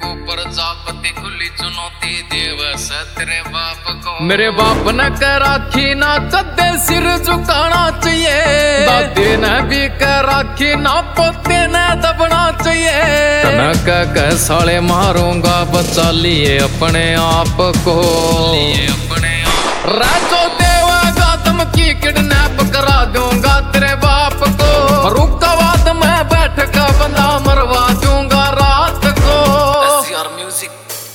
रिंकू प्रजापति खुली चुनौती देव से तेरे बाप को। मेरे बाप ने कह राखी ना चद्दे सिर झुकाना चाहिए, दादी ने भी कह राखी ना पोते ने दबना चाहिए। कह साले मारूंगा बचा लिए अपने आप को, राजो देवागा धमकी किडनैप करा दूंगा तेरे बाप को। रुका बाद में बैठ का बंदा मरवा दूंगा रात को। SCR music.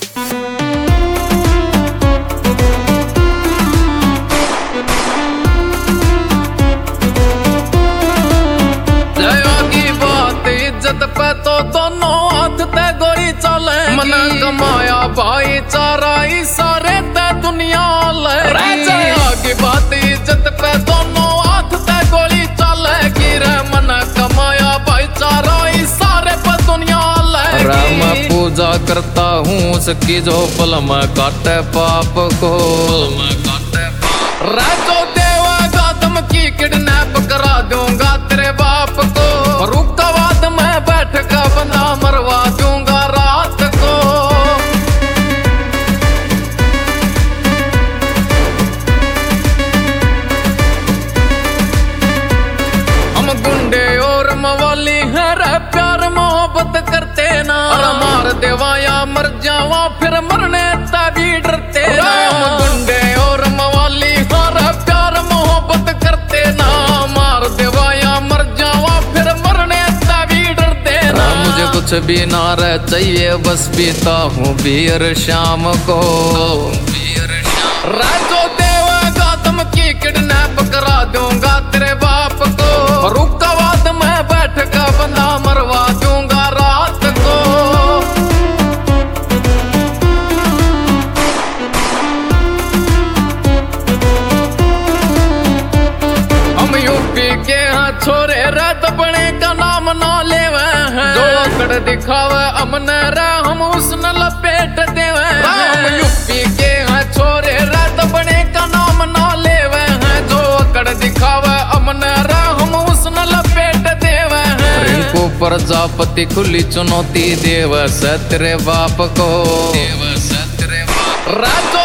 जया की बात इज्जत पे तो दोनों हाथ ते गोली चले, मन कमाया भाईचारा सारे ते दुनिया ले। जया की बात इज्जत पे दोनों हाथ ते गोली चले, गिरे मन कमाया भाईचारा सारे पे दुनिया ले। मैं पूजा करता हूँ उसकी जो पल में काटे पाप को, राजो देवागा धमकी किडनैप करा दूंगा तेरे बाप को। रुका बाद में बैठ का बंदा मरवा दूंगा रात को। हम गुंडे और मवाली हैं रे, प्यार मोहब्बत करते ना। मार देवा या मर जावा फिर मरने तभी डरते ना। हम गुंडे और मवाली हैं प्यार मोहब्बत करते ना। मार देवा या मर जावा फिर मरने तभी डरते ना। मुझे कुछ भी ना रह चाहिए, बस पीता हूँ बियर शाम को। राजो देवागा धमकी किडनैप करा दूंगा तेरे बाप को। रुका बाद में बैठ का बंदा मरवा दूंगा रात को। हम यूपी के हैं छोरे रे, दबने का नाम ना लेवे हैं। जो अकड़ दिखावे हमने रे, हम उसने लपेट देवे हैं। हम यूपी के हैं छोरे रे, दबने का नाम ना लेवे हैं। जो अकड़ दिखावे हमने रे, हम उसने लपेट देवे हैं। रिंकू प्रजापति खुली चुनौती देव से तेरे बाप को, राजो